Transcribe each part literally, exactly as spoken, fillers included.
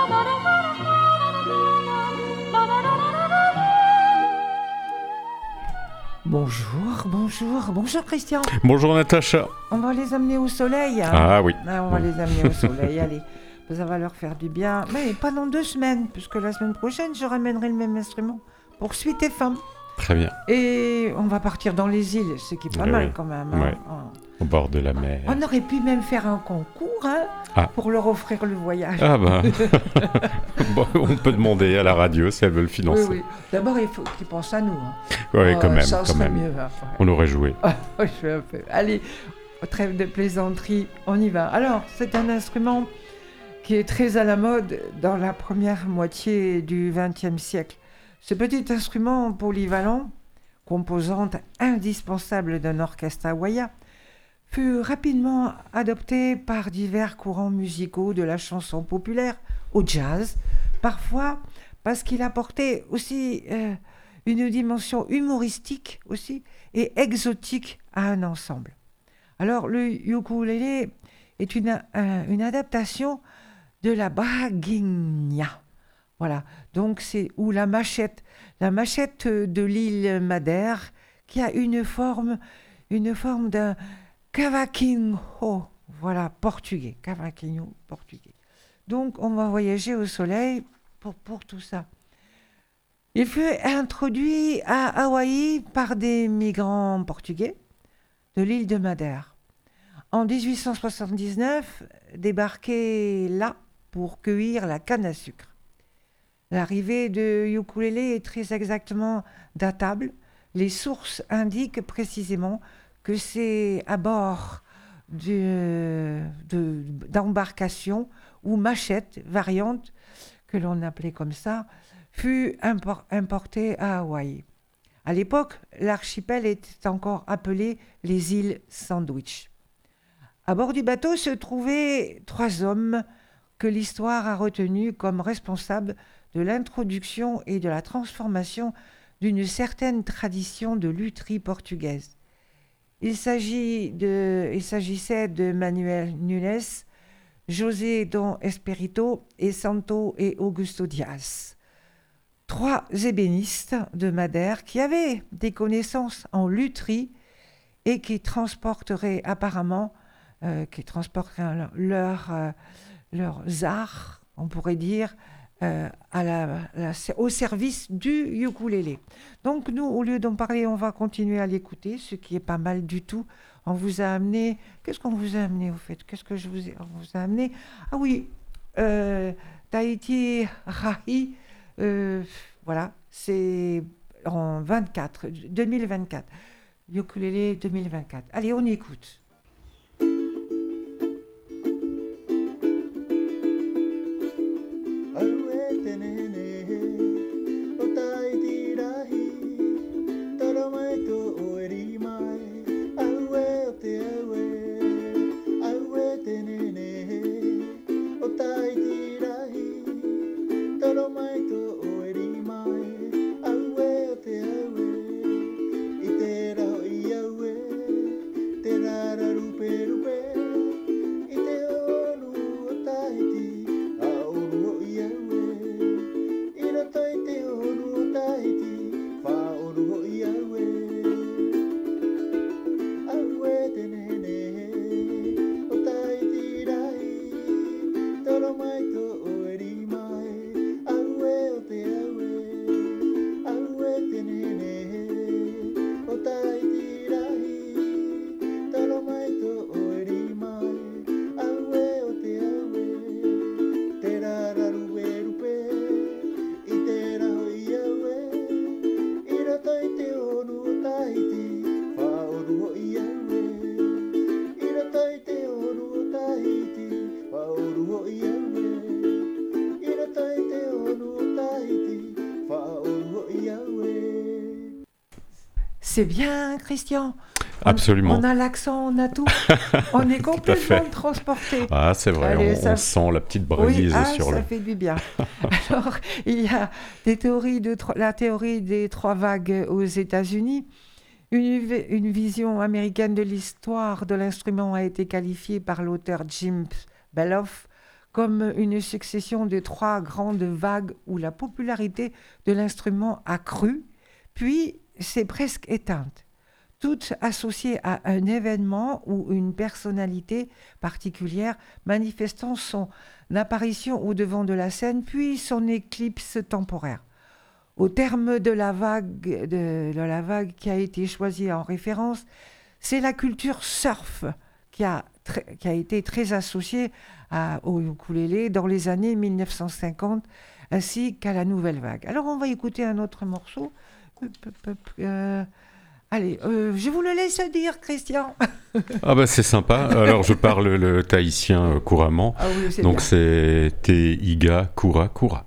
Bonjour, bonjour, bonjour Christian. Bonjour Natacha. On va les amener au soleil. Hein. Ah oui. Ah, on va les amener au soleil, allez. Ça va leur faire du bien. Mais pas dans deux semaines, puisque la semaine prochaine, je ramènerai le même instrument pour Suite F M. Très bien. Et on va partir dans les îles, ce qui est pas Eh mal oui. quand même. Hein. Ouais. Au bord de la mer. On aurait pu même faire un concours hein, Ah. pour leur offrir le voyage. Ah bah. Bon, on peut demander à la radio si elle veut le financer. Oui, oui. D'abord, il faut qu'ils pensent à nous. Hein. Oui, quand Euh, même. Ça quand serait même. mieux. Hein. On aurait joué. Je fais un peu. Allez, trêve de plaisanterie, on y va. Alors, c'est un instrument qui est très à la mode dans la première moitié du vingtième siècle. Ce petit instrument polyvalent, composante indispensable d'un orchestre hawaïen, fut rapidement adopté par divers courants musicaux de la chanson populaire au jazz, parfois parce qu'il apportait aussi euh, une dimension humoristique aussi et exotique à un ensemble. Alors le ukulélé est une, un, une adaptation de la baguinha. Voilà, donc c'est ou la machette, la machette de l'île Madère qui a une forme, une forme d'un cavaquinho, voilà, portugais, cavaquinho portugais. Donc on va voyager au soleil pour, pour tout ça. Il fut introduit à Hawaï par des migrants portugais de l'île de Madère. En dix-huit cent soixante-dix-neuf, débarqué là pour cueillir la canne à sucre. L'arrivée de ukulélé est très exactement datable. Les sources indiquent précisément que c'est à bord de, de, d'embarcations ou machettes variantes, que l'on appelait comme ça, fut impor- importé à Hawaï. À l'époque, l'archipel était encore appelé les îles Sandwich. À bord du bateau se trouvaient trois hommes que l'histoire a retenus comme responsables de l'introduction et de la transformation d'une certaine tradition de lutherie portugaise. Il, s'agit de, il s'agissait de Manuel Nunes, José Dom Espirito et Santo et Augusto Dias. Trois ébénistes de Madère qui avaient des connaissances en lutherie et qui transporteraient apparemment, euh, qui transporteraient leur, leur, euh, leurs arts, on pourrait dire, euh, à la, la, au service du ukulélé. Donc nous, au lieu d'en parler, on va continuer à l'écouter, ce qui est pas mal du tout. On vous a amené... Qu'est-ce qu'on vous a amené, au fait ? Qu'est-ce que je vous ai... On vous a amené... Ah oui, euh, Tahiti Rahi, euh, voilà, c'est en vingt-quatre, deux mille vingt-quatre. Ukulélé deux mille vingt-quatre. Allez, on écoute. C'est bien, Christian. On, Absolument. On a l'accent, on a tout. On est complètement transporté. Ah, c'est vrai, Allez, on, ça... on sent la petite brise oui, ah, sur ça le... fait du bien. Alors, il y a des théories de tro... la théorie des trois vagues aux États-Unis. Une, une vision américaine de l'histoire de l'instrument a été qualifiée par l'auteur Jim Beloff comme une succession de trois grandes vagues où la popularité de l'instrument a crû, puis s'est presque éteinte, toutes associées à un événement ou une personnalité particulière manifestant son apparition au devant de la scène, puis son éclipse temporaire. Au terme de la vague, de, de la vague qui a été choisie en référence, c'est la culture surf qui a, tr- qui a été très associée à, au ukulélé dans les années mille neuf cent cinquante, ainsi qu'à la nouvelle vague. Alors on va écouter un autre morceau. Euh, allez, euh, je vous le laisse dire, Christian. Ah bah c'est sympa. Alors je parle le tahitien euh, couramment. Ah oui, c'est Donc bien. c'est Te Iga Kura Kura.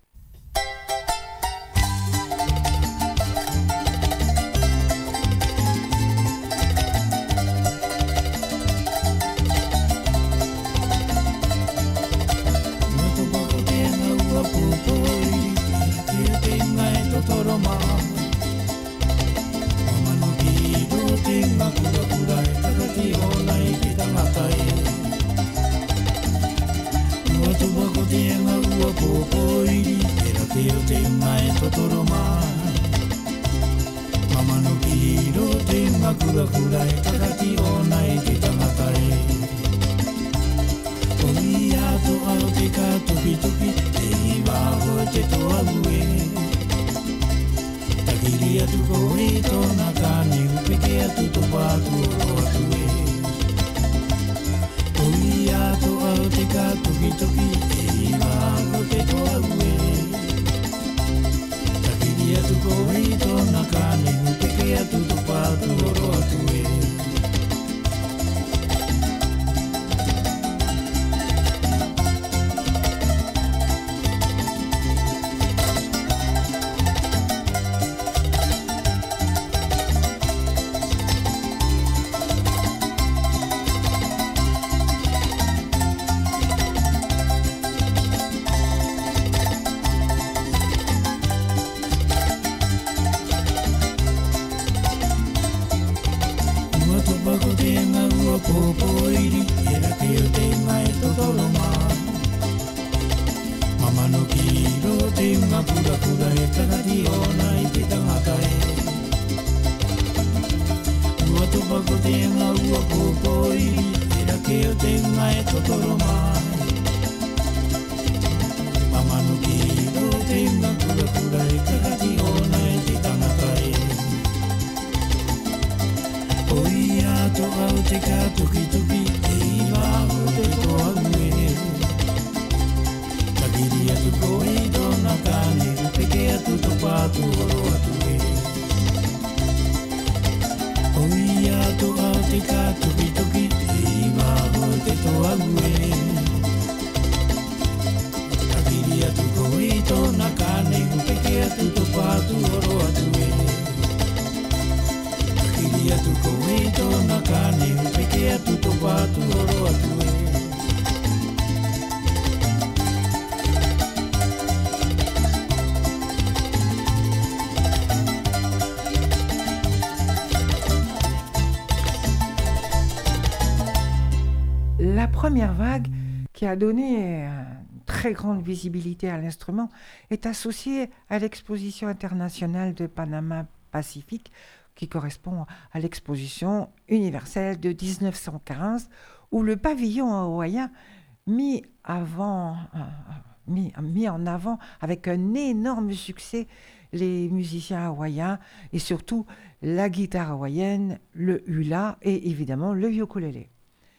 La première vague, qui a donné une très grande visibilité à l'instrument, est associée à l'exposition internationale de Panama Pacifique, qui correspond à l'exposition universelle de dix-neuf cent quinze, où le pavillon hawaïen mis, avant, euh, mis, mis en avant avec un énorme succès les musiciens hawaïens et surtout la guitare hawaïenne, le hula et évidemment le ukulélé.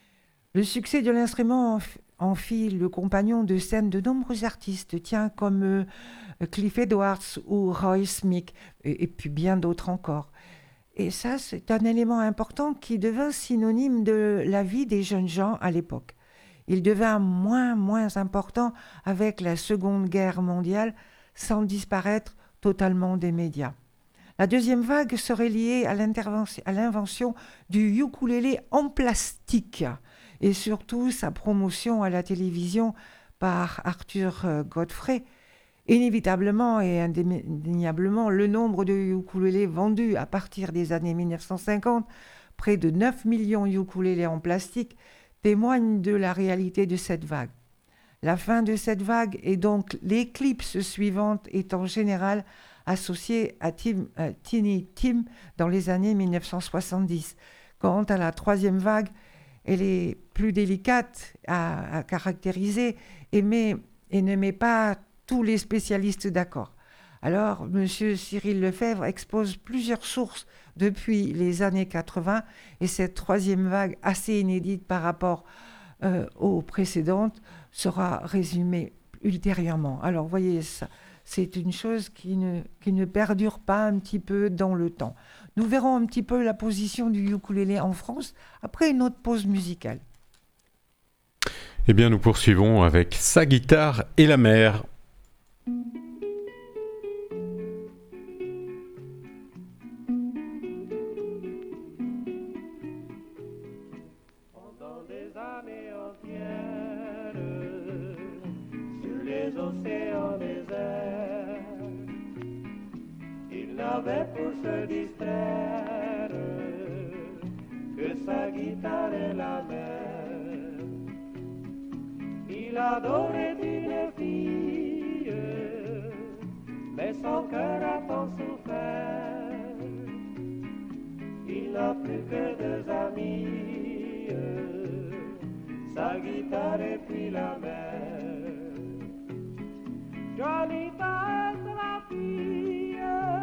Le succès de l'instrument en fit le compagnon de scène de nombreux artistes, tiens, comme euh, Cliff Edwards ou Roy Smith, et, et puis bien d'autres encore. Et ça, c'est un élément important qui devint synonyme de la vie des jeunes gens à l'époque. Il devint moins, moins important avec la Seconde Guerre mondiale, sans disparaître totalement des médias. La deuxième vague serait liée à, à l'invention du ukulélé en plastique, et surtout sa promotion à la télévision par Arthur Godfrey. Inévitablement et indéniablement, le nombre de ukulélés vendus à partir des années mille neuf cent cinquante, près de neuf millions de ukulélés en plastique, témoigne de la réalité de cette vague. La fin de cette vague et donc l'éclipse suivante est en général associée à, Tim, à Tiny Tim dans les années dix-neuf cent soixante-dix. Quant à la troisième vague, elle est plus délicate à, à caractériser et, met, et ne met pas tous les spécialistes d'accord. Alors, M. Cyril Lefebvre expose plusieurs sources depuis les années quatre-vingts et cette troisième vague, assez inédite par rapport euh, aux précédentes, sera résumée ultérieurement. Alors, vous voyez, ça, c'est une chose qui ne, qui ne perdure pas un petit peu dans le temps. Nous verrons un petit peu la position du ukulélé en France après une autre pause musicale. Eh bien, nous poursuivons avec Sa guitare et la mer. Pendant des années entières, sur les océans déserts, il n'avait pour se distraire que sa guitare et la mer. Il adorait une fille, mais son cœur a tant souffert. Il n'a plus que deux amis, sa guitare et puis la mer. Juanita est la fille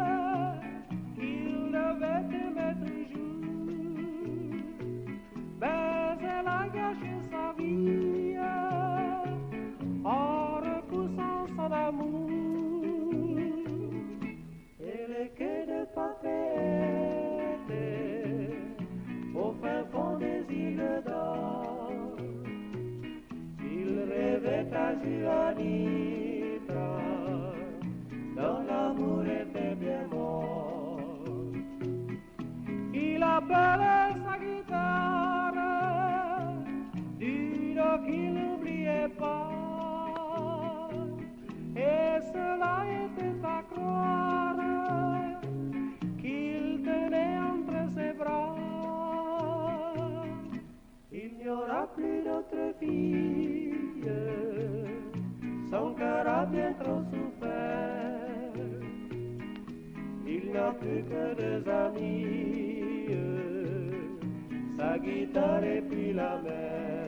qu'il devait aimer toujours, mais elle a gâché sa vie en repoussant son amour. Et les quais de Papeete, au fin fond des îles d'or, il rêvait à Juanita, dont l'amour était bien mort. Il appelait sa guitare d'une qu'il n'oubliait pas, et cela était à croire qu'il tenait entre ses bras. Il n'y aura plus d'autre fille, son cœur a bien trop souffert. Il n'a plus que deux amis, sa guitare et puis la mer.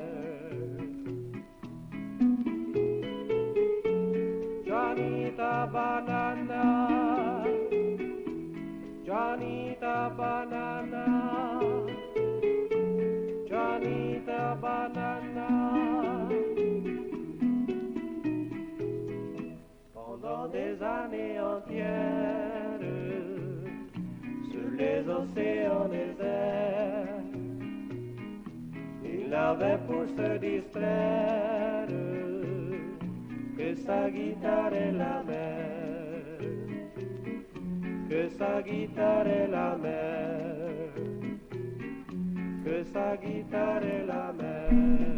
Juanita banana, Juanita banana, Juanita banana. Pendant des années entières, sur les océans déserts, il n'avait pour se distraire que sa guitare et la mer, que sa guitare et la mer, que sa guitare et la mer.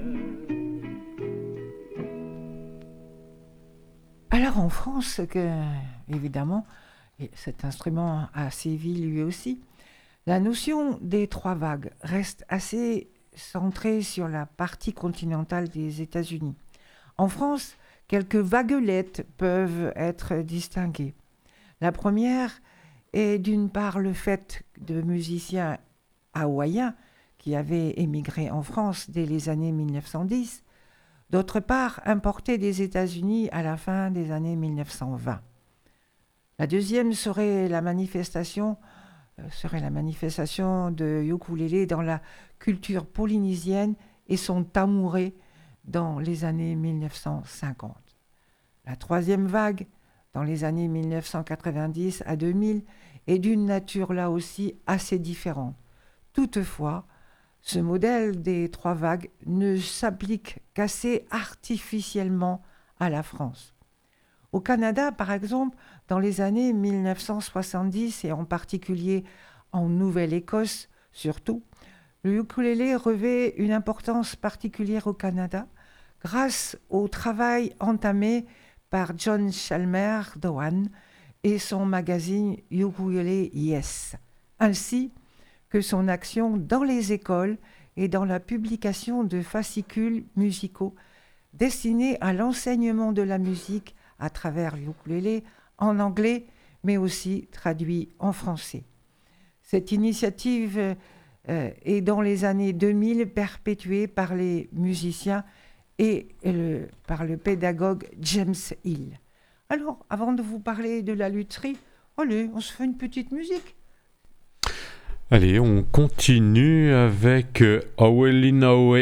Alors en France, que, évidemment, cet instrument a sévi lui aussi, la notion des trois vagues reste assez centrée sur la partie continentale des États-Unis. En France, quelques vaguelettes peuvent être distinguées. La première est d'une part le fait de musiciens hawaïens qui avaient émigré en France dès les années dix-neuf cent dix, d'autre part importés des États-Unis à la fin des années dix-neuf cent vingt. La deuxième serait la manifestation, euh, serait la manifestation de ukulélé dans la culture polynésienne et son tamouré dans les années dix-neuf cent cinquante. La troisième vague, dans les années dix-neuf cent quatre-vingt-dix à deux mille, est d'une nature là aussi assez différente. Toutefois, ce modèle des trois vagues ne s'applique qu'assez artificiellement à la France. Au Canada, par exemple, dans les années dix-neuf cent soixante-dix et en particulier en Nouvelle-Écosse surtout, le ukulélé revêt une importance particulière au Canada grâce au travail entamé par John Chalmer Dewan et son magazine Ukulele Yes, ainsi que son action dans les écoles et dans la publication de fascicules musicaux destiné à l'enseignement de la musique à travers l'ukulélé en anglais, mais aussi traduit en français. Cette initiative euh, est dans les années deux mille perpétuée par les musiciens et le, par le pédagogue James Hill. Alors, avant de vous parler de la lutherie, allez, on se fait une petite musique. Allez, on continue avec euh, Awelinawe.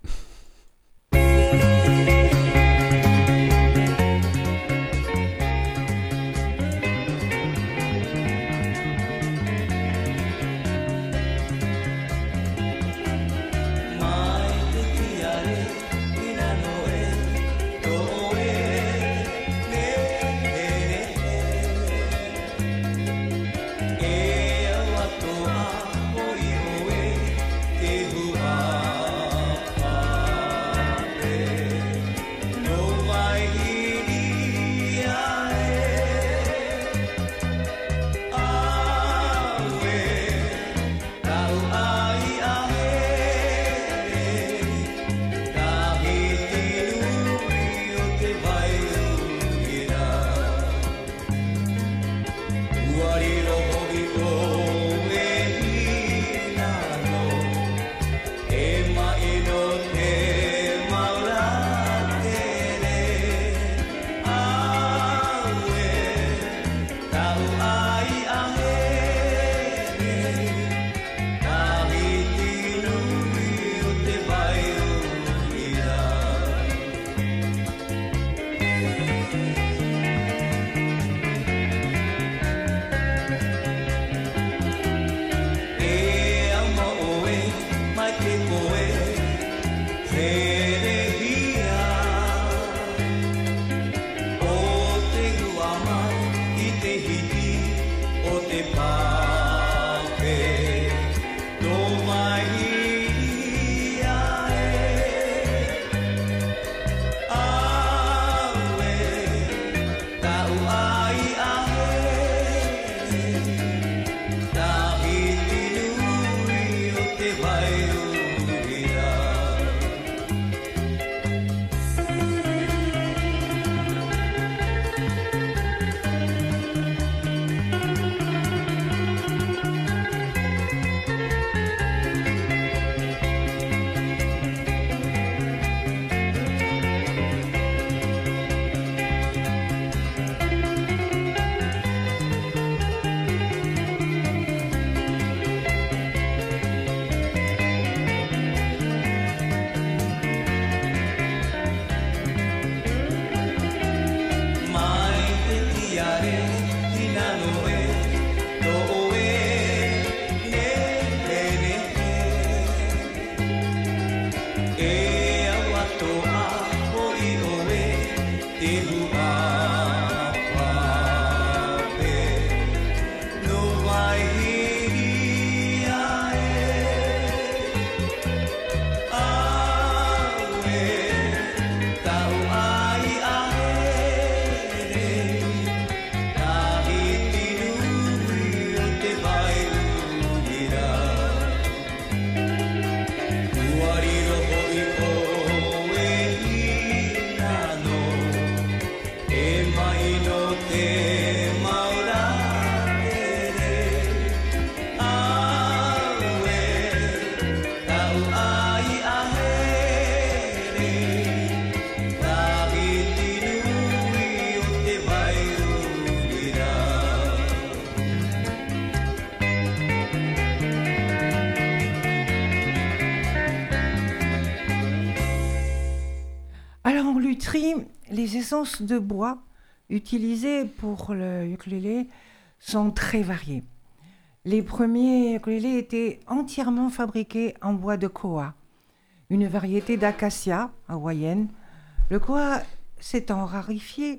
Les essences de bois utilisées pour le ukulélé sont très variées. Les premiers ukulélés étaient entièrement fabriqués en bois de koa, une variété d'acacia hawaïenne. Le koa s'étant rarifié,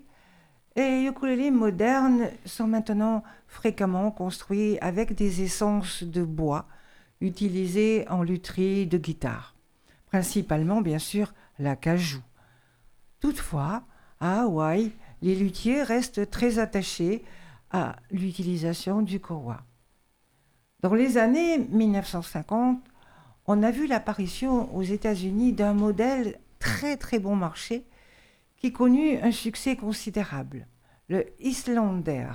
les ukulélés modernes sont maintenant fréquemment construits avec des essences de bois utilisées en lutherie de guitare, principalement bien sûr l'acajou. Toutefois, à Hawaï, les luthiers restent très attachés à l'utilisation du koa. Dans les années mille neuf cent cinquante, on a vu l'apparition aux États-Unis d'un modèle très très bon marché qui connut un succès considérable, le Islander,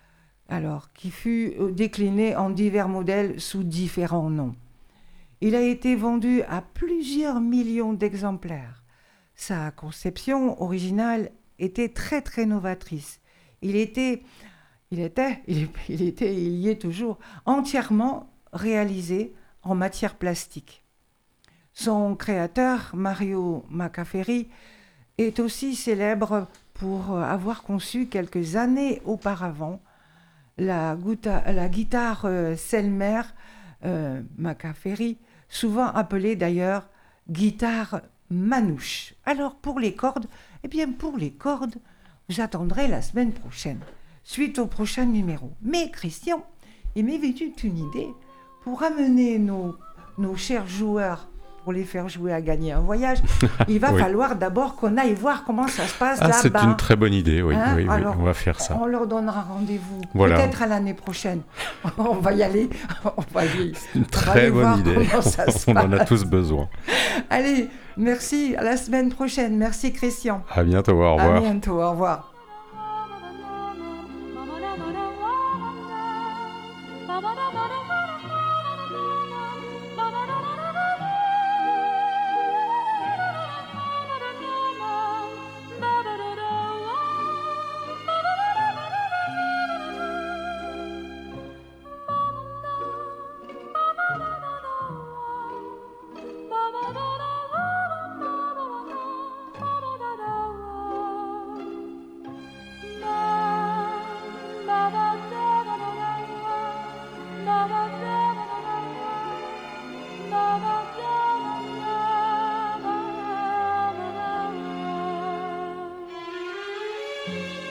alors qui fut décliné en divers modèles sous différents noms. Il a été vendu à plusieurs millions d'exemplaires. Sa conception originale était très très novatrice. Il était, il était, il, il était, il y est toujours entièrement réalisé en matière plastique. Son créateur, Mario Macaferri, est aussi célèbre pour avoir conçu quelques années auparavant la, guita- la guitare euh, Selmer euh, Macaferri, souvent appelée d'ailleurs guitare manouche. Alors pour les cordes, eh bien pour les cordes, j'attendrai la semaine prochaine, suite au prochain numéro. Mais Christian, il m'est venu une idée pour amener nos, nos chers joueurs, pour les faire jouer à gagner un voyage, il va Oui. falloir d'abord qu'on aille voir comment ça se passe Ah, là-bas. c'est une très bonne idée, oui, Hein, oui, oui, alors, on va faire ça. On leur donnera rendez-vous, Voilà. peut-être à l'année prochaine. On va y aller, on va y, Une on va très aller voir bonne idée. comment ça se On en a passe. tous besoin. Allez, merci, à la semaine prochaine. Merci Christian. À bientôt, au À revoir. bientôt, au revoir. Thank you.